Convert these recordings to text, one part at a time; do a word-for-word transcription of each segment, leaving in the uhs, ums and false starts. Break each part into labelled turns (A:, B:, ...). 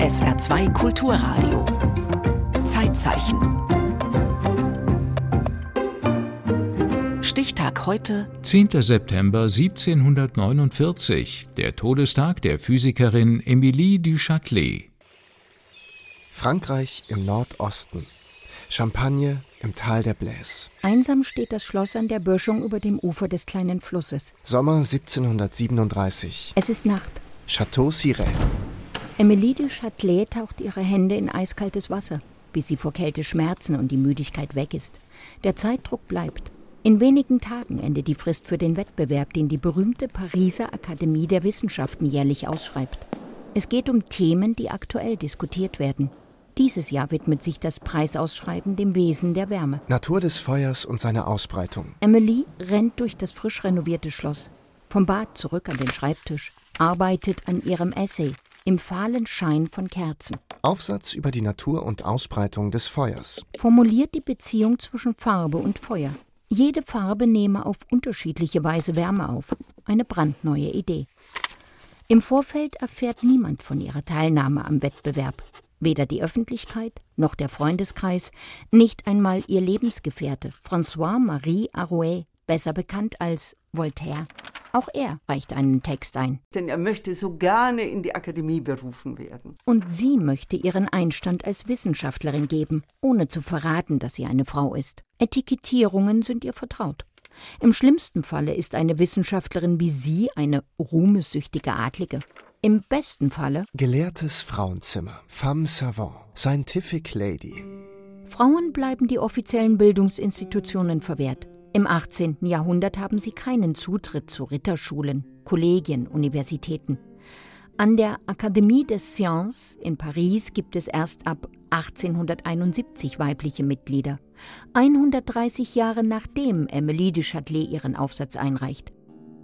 A: S R zwei Kulturradio. Zeitzeichen. Stichtag heute,
B: zehnter September siebzehnhundertneunundvierzig, der Todestag der Physikerin Émilie du Châtelet.
C: Frankreich im Nordosten. Champagne im Tal der Blaise.
D: Einsam steht das Schloss an der Böschung über dem Ufer des kleinen Flusses.
C: Sommer siebzehnhundertsiebenunddreißig.
D: Es ist Nacht.
C: Château Siret.
D: Émilie du Châtelet taucht ihre Hände in eiskaltes Wasser, bis sie vor Kälte schmerzen und die Müdigkeit weg ist. Der Zeitdruck bleibt. In wenigen Tagen endet die Frist für den Wettbewerb, den die berühmte Pariser Akademie der Wissenschaften jährlich ausschreibt. Es geht um Themen, die aktuell diskutiert werden. Dieses Jahr widmet sich das Preisausschreiben dem Wesen der Wärme.
C: Natur des Feuers und seine Ausbreitung.
D: Émilie rennt durch das frisch renovierte Schloss, vom Bad zurück an den Schreibtisch, arbeitet an ihrem Essay im fahlen Schein von Kerzen.
C: Aufsatz über die Natur und Ausbreitung des Feuers.
D: Formuliert die Beziehung zwischen Farbe und Feuer. Jede Farbe nehme auf unterschiedliche Weise Wärme auf. Eine brandneue Idee. Im Vorfeld erfährt niemand von ihrer Teilnahme am Wettbewerb. Weder die Öffentlichkeit, noch der Freundeskreis, nicht einmal ihr Lebensgefährte, François-Marie Arouet, besser bekannt als Voltaire. Auch er reicht einen Text ein.
E: Denn er möchte so gerne in die Akademie berufen werden.
D: Und sie möchte ihren Einstand als Wissenschaftlerin geben, ohne zu verraten, dass sie eine Frau ist. Etikettierungen sind ihr vertraut. Im schlimmsten Falle ist eine Wissenschaftlerin wie sie eine ruhmessüchtige Adlige. Im besten Falle
C: gelehrtes Frauenzimmer, femme savant, scientific lady.
D: Frauen bleiben die offiziellen Bildungsinstitutionen verwehrt. Im achtzehnten Jahrhundert haben sie keinen Zutritt zu Ritterschulen, Kollegien, Universitäten. An der Académie des Sciences in Paris gibt es erst ab achtzehnhunderteinundsiebzig weibliche Mitglieder, hundertdreißig Jahre nachdem Émilie du Châtelet ihren Aufsatz einreicht.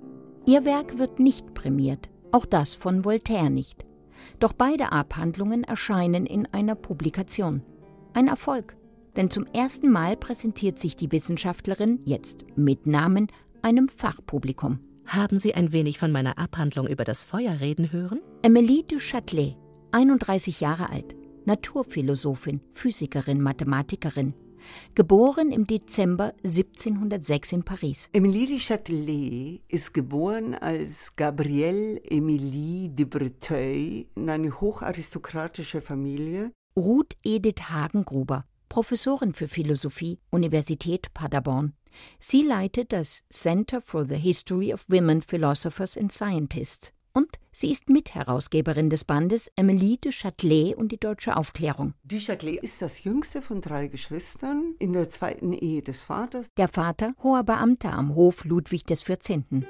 D: Ihr Werk wird nicht prämiert, auch das von Voltaire nicht. Doch beide Abhandlungen erscheinen in einer Publikation. Ein Erfolg, denn zum ersten Mal präsentiert sich die Wissenschaftlerin, jetzt mit Namen, einem Fachpublikum.
A: Haben Sie ein wenig von meiner Abhandlung über das Feuer reden hören?
D: Émilie du Châtelet, einunddreißig Jahre alt, Naturphilosophin, Physikerin, Mathematikerin. Geboren im Dezember siebzehnhundertsechs in Paris.
E: Émilie du Châtelet ist geboren als Gabrielle Émilie de Breteuil in eine hocharistokratische Familie.
D: Ruth Edith Hagengruber, Professorin für Philosophie, Universität Paderborn. Sie leitet das Center for the History of Women Philosophers and Scientists. Und sie ist Mitherausgeberin des Bandes Émilie du Châtelet und die deutsche Aufklärung.
E: Du Châtelet ist das jüngste von drei Geschwistern in der zweiten Ehe des Vaters.
D: Der Vater, hoher Beamter am Hof Ludwig des vierzehnten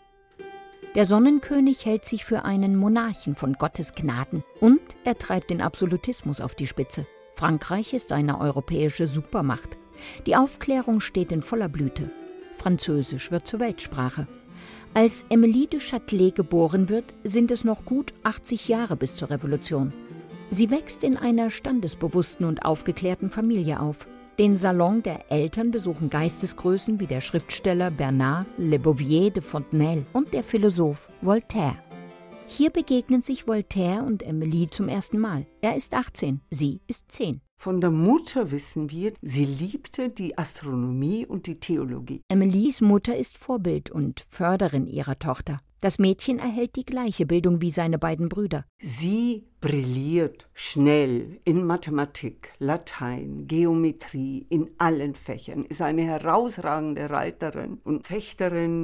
D: Der Sonnenkönig hält sich für einen Monarchen von Gottes Gnaden und er treibt den Absolutismus auf die Spitze. Frankreich ist eine europäische Supermacht. Die Aufklärung steht in voller Blüte. Französisch wird zur Weltsprache. Als Émilie du Châtelet geboren wird, sind es noch gut achtzig Jahre bis zur Revolution. Sie wächst in einer standesbewussten und aufgeklärten Familie auf. Den Salon der Eltern besuchen Geistesgrößen wie der Schriftsteller Bernard Le Bovier de Fontenelle und der Philosoph Voltaire. Hier begegnen sich Voltaire und Émilie zum ersten Mal. Er ist achtzehn, sie ist zehn.
E: Von der Mutter wissen wir, sie liebte die Astronomie und die Theologie.
D: Émilies Mutter ist Vorbild und Förderin ihrer Tochter. Das Mädchen erhält die gleiche Bildung wie seine beiden Brüder.
E: Sie brilliert schnell in Mathematik, Latein, Geometrie, in allen Fächern, ist eine herausragende Reiterin und Fechterin.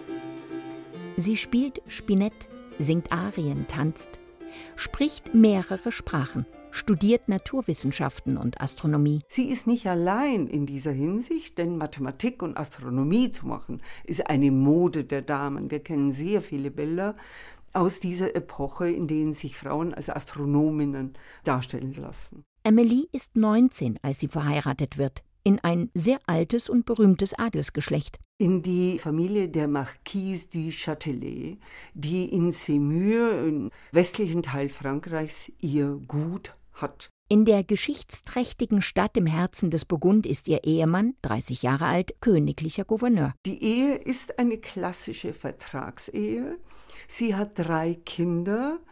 D: Sie spielt Spinett, singt Arien, tanzt, spricht mehrere Sprachen, studiert Naturwissenschaften und Astronomie.
E: Sie ist nicht allein in dieser Hinsicht, denn Mathematik und Astronomie zu machen, ist eine Mode der Damen. Wir kennen sehr viele Bilder aus dieser Epoche, in denen sich Frauen als Astronominnen darstellen lassen.
D: Émilie ist neunzehn, als sie verheiratet wird, in ein sehr altes und berühmtes Adelsgeschlecht.
E: In die Familie der Marquise du Châtelet, die in Semur, im westlichen Teil Frankreichs, ihr Gut hat.
D: In der geschichtsträchtigen Stadt im Herzen des Burgund ist ihr Ehemann, dreißig Jahre alt, königlicher Gouverneur.
E: Die Ehe ist eine klassische Vertragsehe. Sie hat drei Kinder,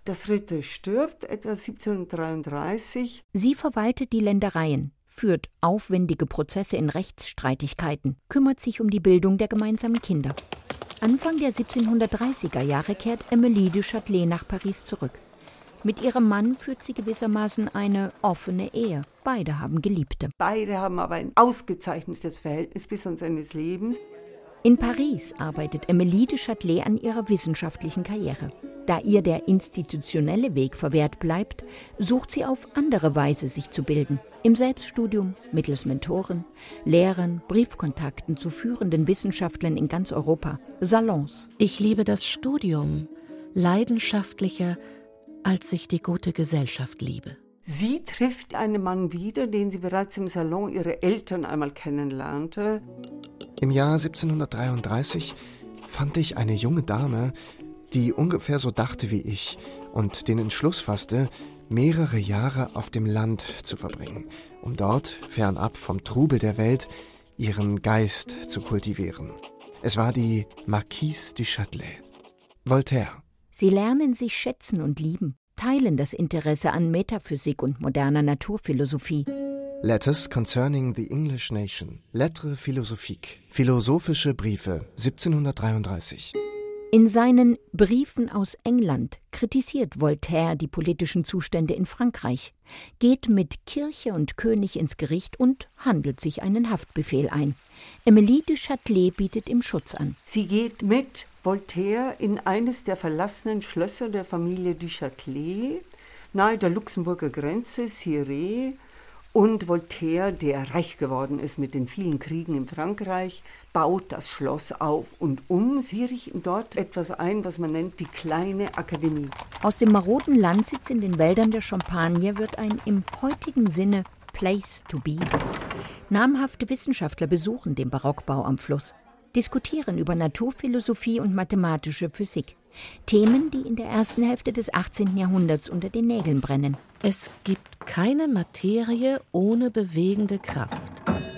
E: Das dritte stirbt etwa siebzehnhundertdreiunddreißig.
D: Sie verwaltet die Ländereien, führt aufwendige Prozesse in Rechtsstreitigkeiten, kümmert sich um die Bildung der gemeinsamen Kinder. Anfang der siebzehnhundertdreißiger Jahre kehrt Emilie du Châtelet nach Paris zurück. Mit ihrem Mann führt sie gewissermaßen eine offene Ehe. Beide haben Geliebte.
E: Beide haben aber ein ausgezeichnetes Verhältnis bis an seines Lebens.
D: In Paris arbeitet Emilie du Châtelet an ihrer wissenschaftlichen Karriere. Da ihr der institutionelle Weg verwehrt bleibt, sucht sie auf andere Weise, sich zu bilden. Im Selbststudium, mittels Mentoren, Lehrern, Briefkontakten zu führenden Wissenschaftlern in ganz Europa, Salons.
A: Ich liebe das Studium leidenschaftlicher, als ich die gute Gesellschaft liebe.
E: Sie trifft einen Mann wieder, den sie bereits im Salon ihrer Eltern einmal kennenlernte.
C: Im Jahr siebzehnhundertdreiunddreißig fand ich eine junge Dame, die ungefähr so dachte wie ich und den Entschluss fasste, mehrere Jahre auf dem Land zu verbringen, um dort, fernab vom Trubel der Welt, ihren Geist zu kultivieren. Es war die Marquise du Châtelet. Voltaire.
D: Sie lernen sich schätzen und lieben, teilen das Interesse an Metaphysik und moderner Naturphilosophie.
C: Letters concerning the English nation. Lettres philosophiques. Philosophische Briefe, siebzehnhundertdreiunddreißig.
D: In seinen Briefen aus England kritisiert Voltaire die politischen Zustände in Frankreich, geht mit Kirche und König ins Gericht und handelt sich einen Haftbefehl ein. Emilie du Châtelet bietet ihm Schutz an.
E: Sie geht mit Voltaire in eines der verlassenen Schlösser der Familie du Châtelet, nahe der Luxemburger Grenze, Cirey. Und Voltaire, der reich geworden ist mit den vielen Kriegen in Frankreich, baut das Schloss auf und um. Sie richten dort etwas ein, was man nennt die kleine Akademie.
D: Aus dem maroden Landsitz in den Wäldern der Champagne wird ein im heutigen Sinne Place to be. Namhafte Wissenschaftler besuchen den Barockbau am Fluss, diskutieren über Naturphilosophie und mathematische Physik. Themen, die in der ersten Hälfte des achtzehnten Jahrhunderts unter den Nägeln brennen.
A: Es gibt keine Materie ohne bewegende Kraft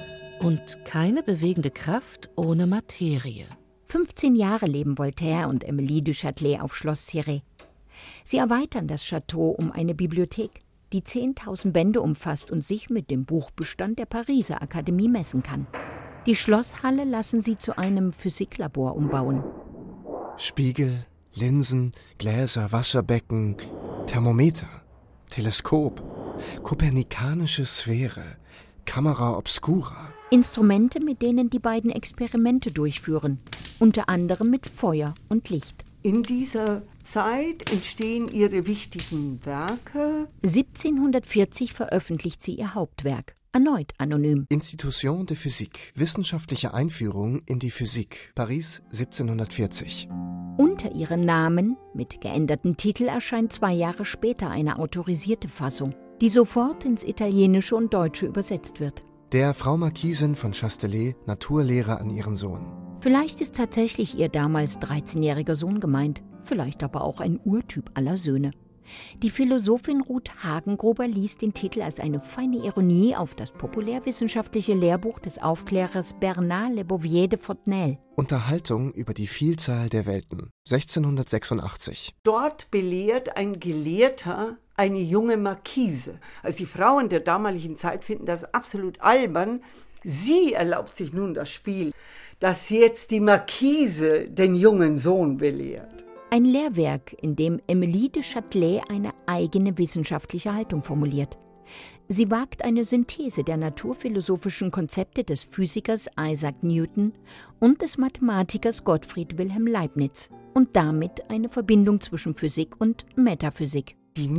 A: und keine bewegende Kraft ohne Materie.
D: fünfzehn Jahre leben Voltaire und Emilie du Châtelet auf Schloss Cirey. Sie erweitern das Château um eine Bibliothek, die zehntausend Bände umfasst und sich mit dem Buchbestand der Pariser Akademie messen kann. Die Schlosshalle lassen sie zu einem Physiklabor umbauen.
C: Spiegel, Linsen, Gläser, Wasserbecken, Thermometer, Teleskop, kopernikanische Sphäre, Camera obscura.
D: Instrumente, mit denen die beiden Experimente durchführen, unter anderem mit Feuer und Licht.
E: In dieser Zeit entstehen ihre wichtigen Werke.
D: siebzehnhundertvierzig veröffentlicht sie ihr Hauptwerk, erneut anonym.
C: Institution de Physique, wissenschaftliche Einführung in die Physik, Paris siebzehnhundertvierzig.
D: Unter ihrem Namen, mit geändertem Titel, erscheint zwei Jahre später eine autorisierte Fassung, die sofort ins Italienische und Deutsche übersetzt wird.
C: Der Frau Marquisin von Chastelet, Naturlehre an ihren Sohn.
D: Vielleicht ist tatsächlich ihr damals dreizehnjähriger Sohn gemeint, vielleicht aber auch ein Urtyp aller Söhne. Die Philosophin Ruth Hagengruber liest den Titel als eine feine Ironie auf das populärwissenschaftliche Lehrbuch des Aufklärers Bernard Le Bovier de Fontenelle.
C: Unterhaltung über die Vielzahl der Welten, sechzehnhundertsechsundachtzig.
E: Dort belehrt ein Gelehrter eine junge Marquise. Also die Frauen der damaligen Zeit finden das absolut albern. Sie erlaubt sich nun das Spiel, dass jetzt die Marquise den jungen Sohn belehrt.
D: Ein Lehrwerk, in dem Emilie du Châtelet eine eigene wissenschaftliche Haltung formuliert. Sie wagt eine Synthese der naturphilosophischen Konzepte des Physikers Isaac Newton und des Mathematikers Gottfried Wilhelm Leibniz und damit eine Verbindung zwischen Physik und Metaphysik.
E: Die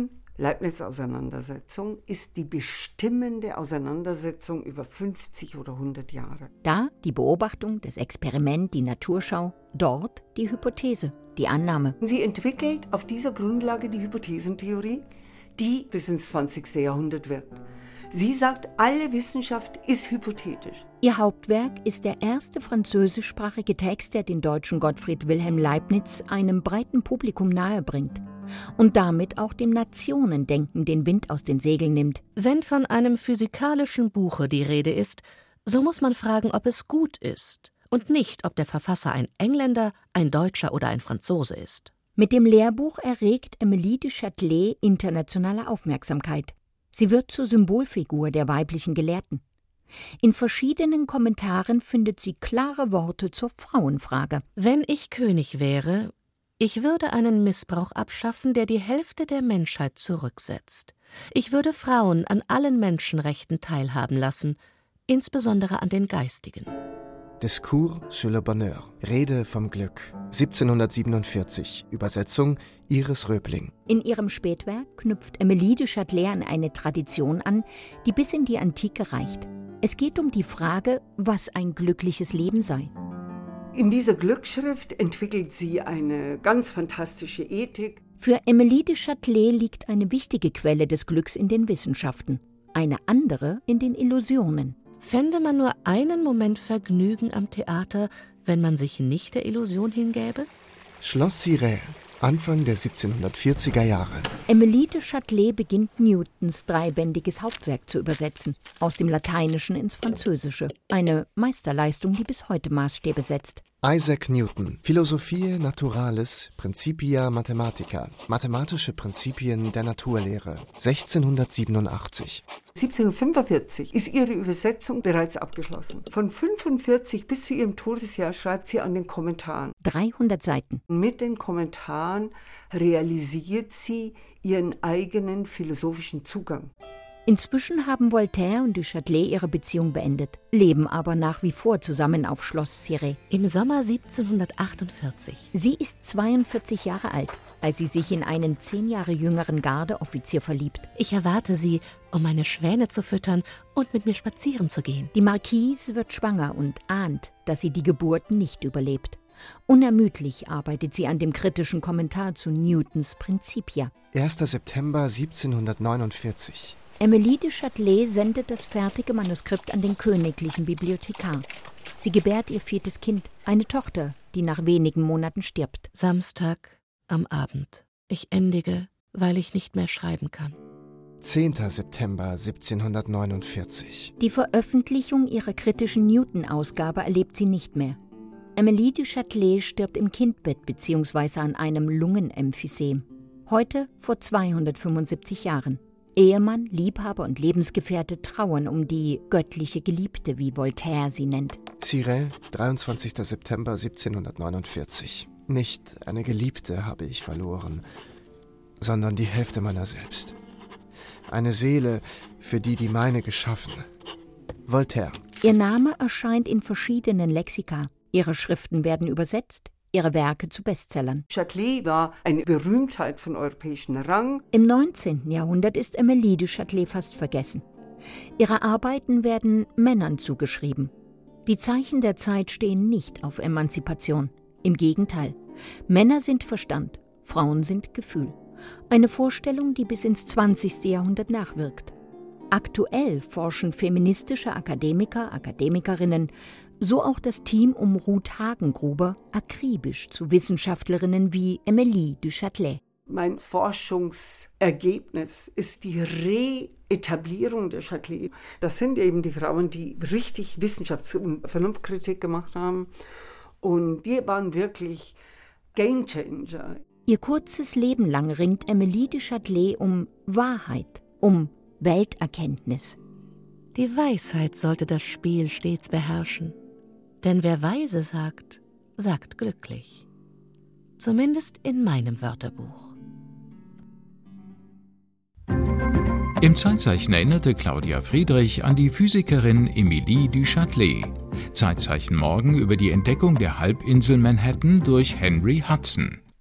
E: Newton-Leibniz-Auseinandersetzung ist die bestimmende Auseinandersetzung über fünfzig oder hundert Jahre.
D: Da die Beobachtung, das Experiment, die Naturschau, dort die Hypothese, die Annahme.
E: Sie entwickelt auf dieser Grundlage die Hypothesentheorie, die bis ins zwanzigste Jahrhundert wirkt. Sie sagt, alle Wissenschaft ist hypothetisch.
D: Ihr Hauptwerk ist der erste französischsprachige Text, der den deutschen Gottfried Wilhelm Leibniz einem breiten Publikum nahebringt und damit auch dem Nationendenken den Wind aus den Segeln nimmt.
A: Wenn von einem physikalischen Buche die Rede ist, so muss man fragen, ob es gut ist und nicht, ob der Verfasser ein Engländer, ein Deutscher oder ein Franzose ist.
D: Mit dem Lehrbuch erregt Amélie du Châtelet internationale Aufmerksamkeit. Sie wird zur Symbolfigur der weiblichen Gelehrten. In verschiedenen Kommentaren findet sie klare Worte zur Frauenfrage.
A: Wenn ich König wäre, ich würde einen Missbrauch abschaffen, der die Hälfte der Menschheit zurücksetzt. Ich würde Frauen an allen Menschenrechten teilhaben lassen, insbesondere an den geistigen.
C: Discours sur le bonheur, Rede vom Glück, siebzehnhundertsiebenundvierzig, Übersetzung Iris Röbling.
D: In ihrem Spätwerk knüpft Amélie du Châtelet an eine Tradition an, die bis in die Antike reicht. Es geht um die Frage, was ein glückliches Leben sei.
E: In dieser Glücksschrift entwickelt sie eine ganz fantastische Ethik.
D: Für Amélie du Châtelet liegt eine wichtige Quelle des Glücks in den Wissenschaften, eine andere in den Illusionen.
A: Fände man nur einen Moment Vergnügen am Theater, wenn man sich nicht der Illusion hingäbe?
C: Schloss Cirey, Anfang der siebzehnhundertvierziger Jahre.
D: Amélie du Châtelet beginnt Newtons dreibändiges Hauptwerk zu übersetzen, aus dem Lateinischen ins Französische. Eine Meisterleistung, die bis heute Maßstäbe setzt.
C: Isaac Newton, Philosophiae Naturalis Principia Mathematica, mathematische Prinzipien der Naturlehre, sechzehnhundertsiebenundachtzig.
E: siebzehnhundertfünfundvierzig ist ihre Übersetzung bereits abgeschlossen. Von fünfundvierzig bis zu ihrem Todesjahr schreibt sie an den Kommentaren.
D: dreihundert Seiten.
E: Mit den Kommentaren realisiert sie ihren eigenen philosophischen Zugang.
D: Inzwischen haben Voltaire und du Châtelet ihre Beziehung beendet, leben aber nach wie vor zusammen auf Schloss Cirey.
A: Im Sommer siebzehnhundertachtundvierzig.
D: Sie ist zweiundvierzig Jahre alt, als sie sich in einen zehn Jahre jüngeren Gardeoffizier verliebt.
A: Ich erwarte sie, um meine Schwäne zu füttern und mit mir spazieren zu gehen.
D: Die Marquise wird schwanger und ahnt, dass sie die Geburt nicht überlebt. Unermüdlich arbeitet sie an dem kritischen Kommentar zu Newtons Principia.
C: erster September siebzehnhundertneunundvierzig.
D: Amélie du Châtelet sendet das fertige Manuskript an den königlichen Bibliothekar. Sie gebärt ihr viertes Kind, eine Tochter, die nach wenigen Monaten stirbt.
A: Samstag am Abend. Ich endige, weil ich nicht mehr schreiben kann.
C: zehnter September siebzehnhundertneunundvierzig.
D: Die Veröffentlichung ihrer kritischen Newton-Ausgabe erlebt sie nicht mehr. Amélie du Châtelet stirbt im Kindbett bzw. an einem Lungenemphysem. Heute vor zweihundertfünfundsiebzig Jahren. Ehemann, Liebhaber und Lebensgefährte trauern um die göttliche Geliebte, wie Voltaire sie nennt.
C: Cirey, dreiundzwanzigster September siebzehnhundertneunundvierzig. Nicht eine Geliebte habe ich verloren, sondern die Hälfte meiner selbst. Eine Seele, für die die meine geschaffen. Voltaire.
D: Ihr Name erscheint in verschiedenen Lexika. Ihre Schriften werden übersetzt, ihre Werke zu Bestsellern.
E: Châtelet war eine Berühmtheit von europäischem Rang.
D: Im neunzehnten Jahrhundert ist Amélie du Châtelet fast vergessen. Ihre Arbeiten werden Männern zugeschrieben. Die Zeichen der Zeit stehen nicht auf Emanzipation. Im Gegenteil, Männer sind Verstand, Frauen sind Gefühl. Eine Vorstellung, die bis ins zwanzigste Jahrhundert nachwirkt. Aktuell forschen feministische Akademiker, Akademikerinnen, so auch das Team um Ruth Hagengruber, akribisch zu Wissenschaftlerinnen wie Amélie du Châtelet.
E: Mein Forschungsergebnis ist die Reetablierung der Châtelet. Das sind eben die Frauen, die richtig Wissenschafts- und Vernunftkritik gemacht haben. Und die waren wirklich Gamechanger.
D: Ihr kurzes Leben lang ringt Amélie du Châtelet um Wahrheit, um Welterkenntnis.
A: Die Weisheit sollte das Spiel stets beherrschen. Denn wer weise sagt, sagt glücklich. Zumindest in meinem Wörterbuch.
B: Im Zeitzeichen erinnerte Claudia Friedrich an die Physikerin Amélie du Châtelet. Zeitzeichen morgen über die Entdeckung der Halbinsel Manhattan durch Henry Hudson.